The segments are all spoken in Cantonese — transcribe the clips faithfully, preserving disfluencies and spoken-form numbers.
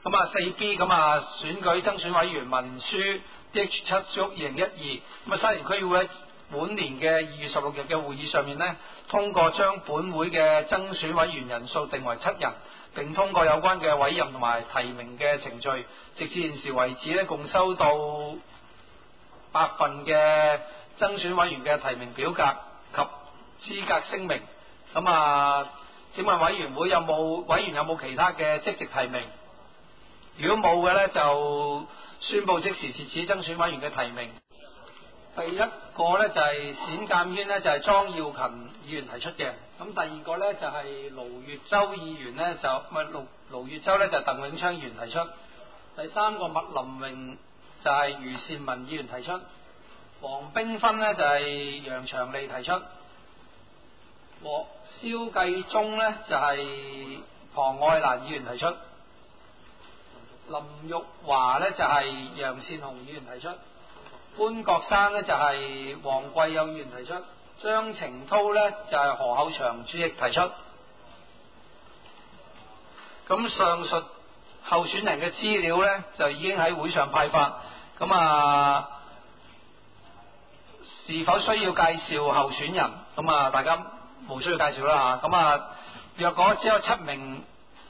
咁啊四 B 咁啊選舉增選委員文書 D H 七叔二零一二，咁啊西營區議會喺本年嘅二月十六日嘅會議上面呢，通過將本會嘅增選委員人數定為七人，並通過有關嘅委任同埋提名嘅程序，直至現時為止呢，共收到八份嘅增選委員嘅提名表格及資格聲明。咁啊，請問委員會有冇委員有冇其他嘅積極提名？如果冇嘅呢，就宣布即時截止增選委員嘅提名。第一個呢，就係冼鑑軒呢，就係莊耀勤議員提出嘅。咁第二個呢，就係盧月洲議員呢，就唔係盧盧月洲呢，就係鄧永昌議員提出。第三個麥林榮就係余善文議員提出。黃冰芬呢，就係楊長利提出。蕭繼忠呢，就係龐愛蘭議員提出。林玉華呢，就係楊善雄議員提出。潘國生呢，就係黃貴友議員提出。張程濤呢，就係何厚祥主席提出。咁上述候選人嘅資料呢，就已經喺會上派發。咁啊，是否需要介紹候選人？咁啊，大家無需要介紹啦嚇。咁啊，若果只有七名，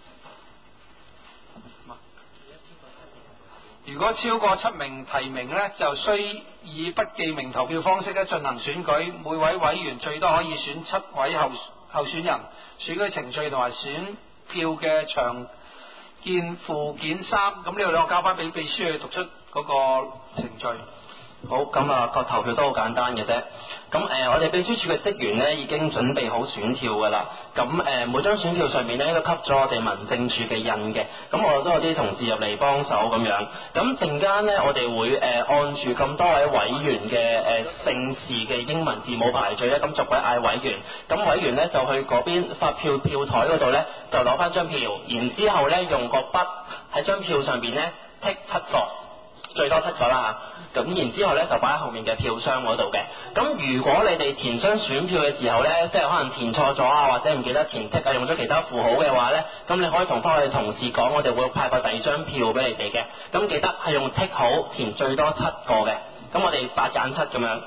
如果超過七名提名呢，就需以不記名投票方式咧進行選舉，每位委員最多可以選七位候候選人。選舉程序同埋選票嘅詳見附件三。咁呢度咧，我交翻俾秘書去讀出嗰個程序。 好，咁啊個投票都好簡單嘅啫。咁誒、呃，我哋秘書處嘅職員呢已經準備好選票噶啦。咁誒、呃，每張選票上面呢都吸咗我哋民政處嘅印嘅。咁我都有啲同事入嚟幫手咁樣。咁陣間呢，我哋會誒、呃、按住咁多位委員嘅誒、呃、姓氏嘅英文字母排序咧，咁逐位嗌委員。咁委員呢就去嗰邊發票票台嗰度呢，就攞翻張票，然之後呢用個筆喺張票上邊呢剔七個。最多七個啦嚇，咁然之後咧就擺喺後面嘅票箱嗰度嘅。咁如果你哋填張選票嘅時候咧，即係可能填錯咗啊，或者唔記得填剔啊，用咗其他符號嘅話咧，咁你可以同翻我哋同事講，我哋會派個第二張票俾你哋嘅。咁記得係用剔好填最多七個嘅。咁我哋八揀七咁樣。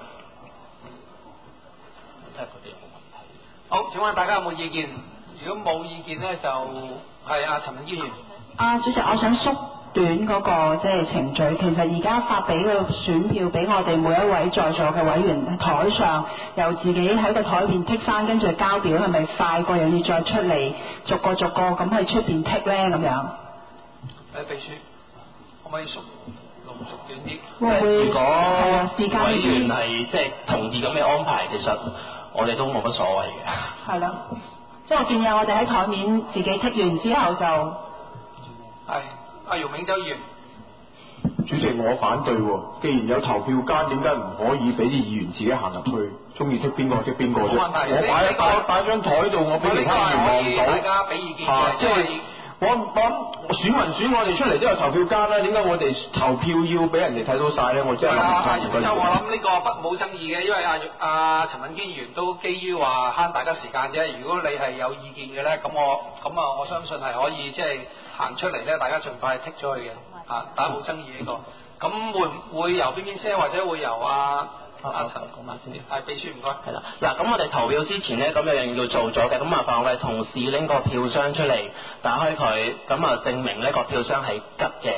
睇下佢哋有冇問題。 好，請問大家有冇意見？如果冇意見咧，就係阿陳文堅議員。 啊，主席，我想縮短嗰個即係程序。其實而家發俾個選票俾我哋每一位在座嘅委員，台上由自己喺個台邊剔翻，跟住交表，係咪快過又要再出嚟逐個逐個咁喺出邊剔咧？咁樣。誒， 秘書可唔可以縮濃縮短啲？ 如果係啊，時間委員係即係同意咁嘅安排，其實我哋都冇乜所謂嘅。 係咯，即係我建議我哋喺台面自己剔完之後就。 係，阿姚永洲議員。 主席，我反對喎。既然有投票間，點解唔可以俾啲議員自己行入去，中意剔邊個剔邊個啫？ 冇問題。 我擺擺擺張台度，我俾其他議員望到。 大家俾意見嘅， 啊、即係我我選民選我哋出嚟都有投票間啦，點解我哋投票要俾人哋睇到晒咧？我真係諗唔通。 阿姚永洲，我諗呢個不冇爭議嘅，因為阿阿陳敏堅議員都基於話慳大家時間啫。如果你係有意見嘅咧，咁我咁啊，我相信係可以即係。行出嚟咧，大家盡快剔咗佢嘅，啊，大家冇爭議呢、這個。咁會唔會由邊邊先，或者會由阿阿陳講埋先？係秘書唔該。 係啦，嗱，咁我哋投票之前咧，咁有樣要做咗嘅，咁麻煩我哋同事拎個票箱出嚟，打開佢，咁啊證明呢個票箱係吉嘅。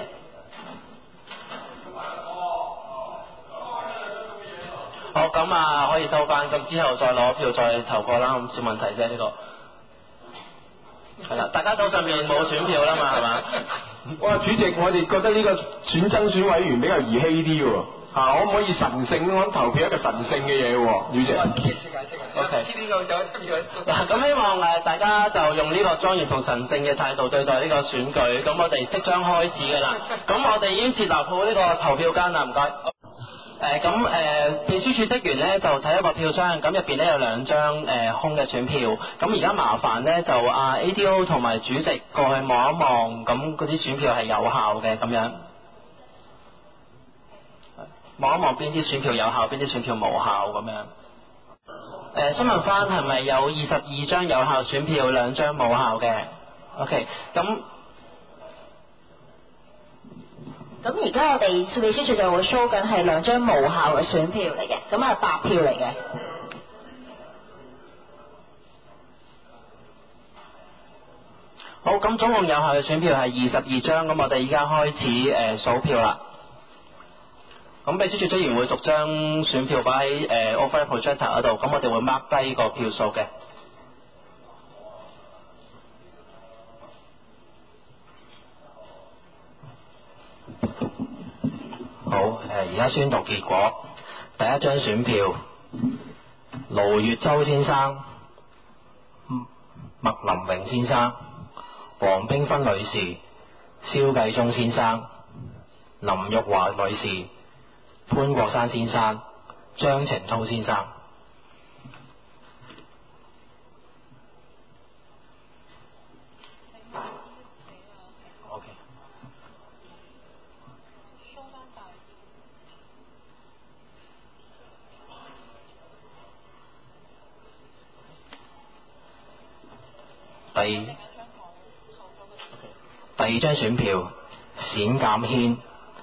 好，咁啊可以收翻，咁之後再攞票再投過啦，咁小問題啫呢、這個。係啦，大家手上面冇選票啦嘛，係嘛？ 哇，主席，我哋覺得呢個選增選委員比較兒戲啲喎，嚇，可唔可以神聖咁投票一個神聖嘅嘢喎，主席？ O K。呢個就嗱，咁希望誒大家就用呢個莊嚴同神聖嘅態度對待呢個選舉。咁我哋即將開始㗎啦。咁我哋已經設立好呢個投票間啦，唔該。誒咁誒秘書處職員咧就睇一個票箱，咁入邊咧有兩張誒、呃、空嘅選票，咁而家麻煩咧就啊 A D O 同埋主席過去望一望，咁嗰啲選票係有效嘅咁樣，望一望邊啲選票有效，邊啲選票無效咁樣。誒、呃，想問翻係咪有二十二張有效選票，兩張冇效嘅 ？OK，咁。 咁而家我哋秘書處就會 show 緊係兩張無效嘅選票嚟嘅，咁係白票嚟嘅。 好，咁總共有效嘅選票係二十二張，咁我哋依家開始誒、呃、數票啦。咁秘書處職員會逐張選票擺喺誒 overhead projector 嗰度，咁我哋會 mark 低個票數嘅。好，誒而家宣讀結果。第一張選票，盧月洲先生、麥林榮先生、黃冰芬女士、蕭繼忠先生、林玉華女士、潘國山先生、張程濤先生。OK。第第二張選票，冼鑑軒、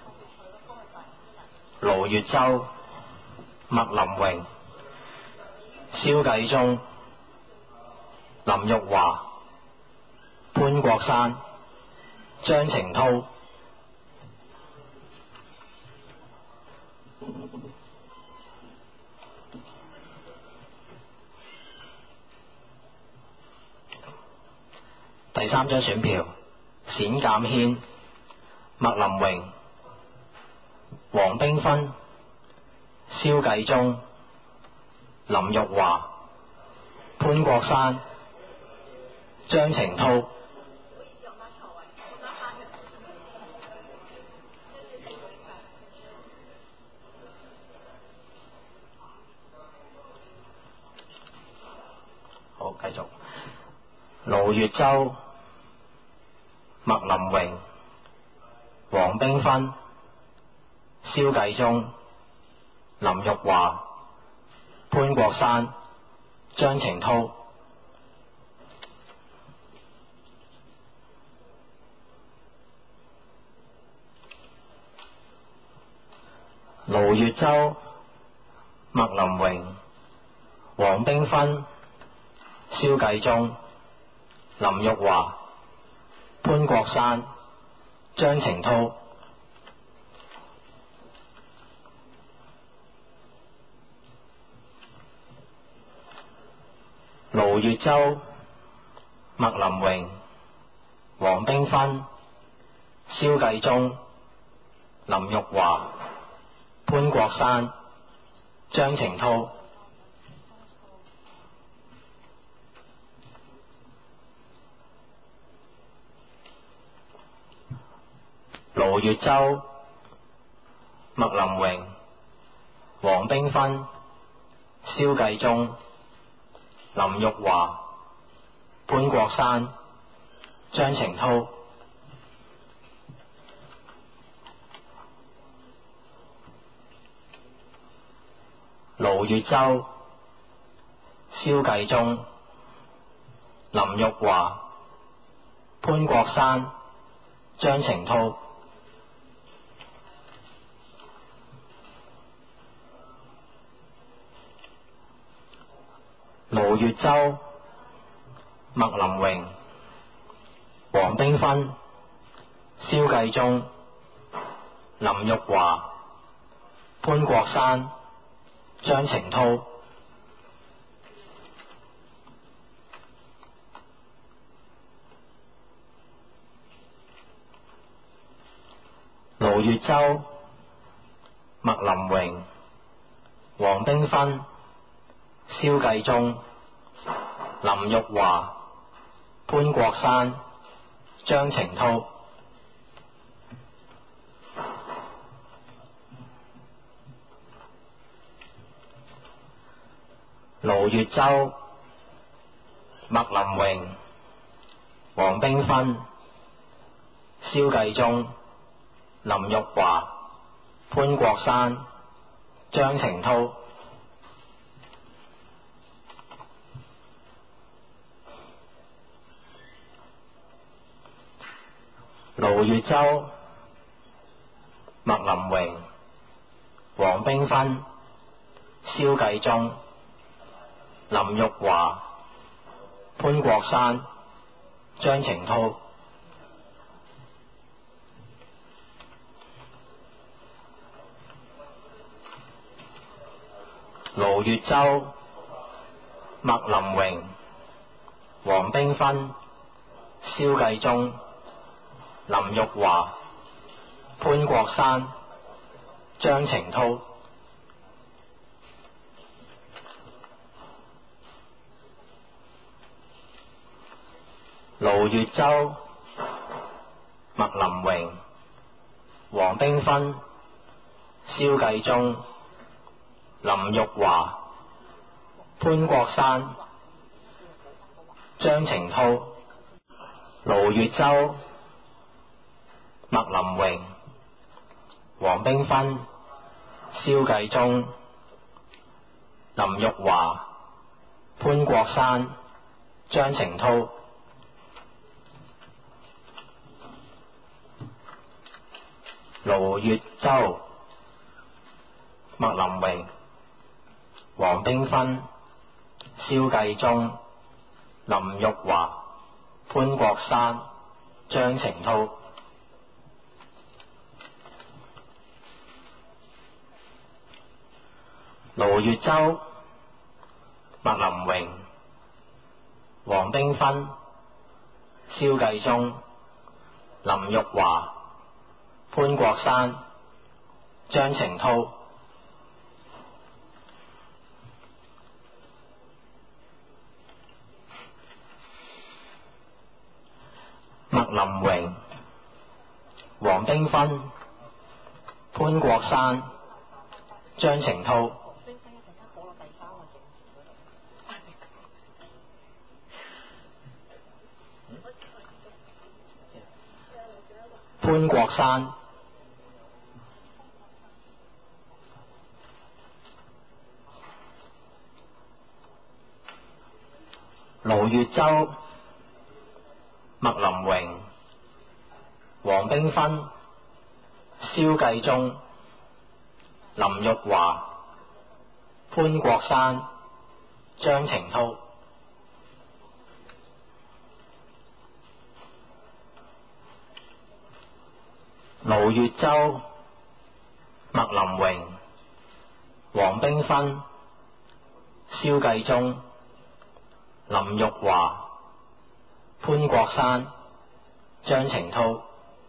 盧月洲、麥林榮、蕭繼忠、林玉華、潘國山、張程濤。第三張選票，冼鑑軒、麥林榮、黃冰芬、蕭繼忠、林玉華、潘國山、張程濤。好，繼續。盧月洲、麥林榮、黃冰芬、蕭繼忠、林玉華、潘國山、張程濤。盧月洲、麥林榮、黃冰芬、蕭繼忠、林玉華、潘國山、張程濤。盧月洲、麥林榮、黃冰芬、蕭繼忠、林玉華、潘國山、張程濤。盧月洲、麥林榮、黃冰芬、蕭繼忠、林玉華、潘國山、張程濤。盧月洲、蕭繼忠、林玉華、潘國山、張程濤。盧月洲、麥林榮、黃冰芬、蕭繼忠、林玉華、潘國山、張程濤。盧月洲、麥林榮、黃冰芬、蕭繼忠、林玉華、潘國山、張程濤。盧月洲、麥林榮、黃冰芬、蕭繼忠、林玉華、潘國山、張程濤。盧月洲、 麥林榮、黃冰芬、蕭繼忠、林玉華、潘國山、張晴濤。盧月洲、麥林榮、黃冰芬、蕭繼忠、林玉華、潘國山、張晴濤。盧月洲、麥林榮、黃冰芬、蕭繼忠、林玉華、潘國山、張晴濤。盧月洲、麥林榮、黃冰芬、蕭繼忠、林玉華、潘國山、張晴濤。盧月洲、麥林榮、黃冰芬、蕭繼忠、林玉華、潘國山、張晴濤。盧月洲、麥林榮、黃冰芬、蕭繼忠、林玉華、潘國山、張晴濤。麥林榮、黃冰芬、潘國山、張晴濤。潘國山、盧月洲、麥林榮、黃冰芬、蕭繼忠、林玉華、潘國山、張晴濤。盧月洲、麥林榮、黃冰芬、蕭繼忠、林玉華、潘國山、張晴濤。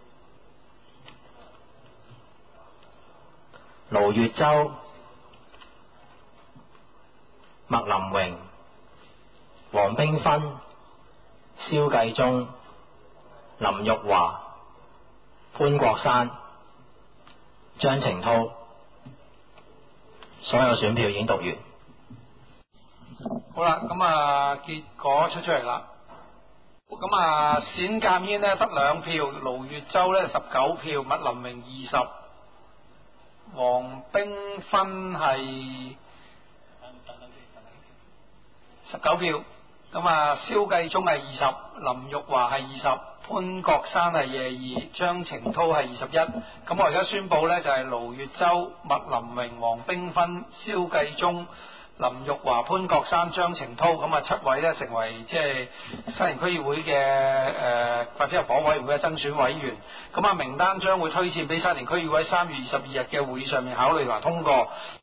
盧月洲、麥林榮、黃冰芬、蕭繼忠、林玉華、潘國山、張晴濤。所有選票已經讀完。 好啦，咁啊結果出出嚟啦。咁啊冼鑑煙呢得兩票，盧月洲呢十九票，麥林榮二十，黃冰芬係十九票。咁啊蕭繼忠係二十，林玉華係二十，潘國山係廿二，張晴濤係二十一。咁我而家宣佈呢，就係盧月洲、麥林榮、黃冰芬、蕭繼忠、林玉華、潘國山、張晴濤，咁啊七位呢成為即係西營區議會嘅誒、呃、或者係房委員會嘅增選委員。咁啊名單將會推薦俾西營區議會三月二十二日嘅會議上面考慮同埋通過。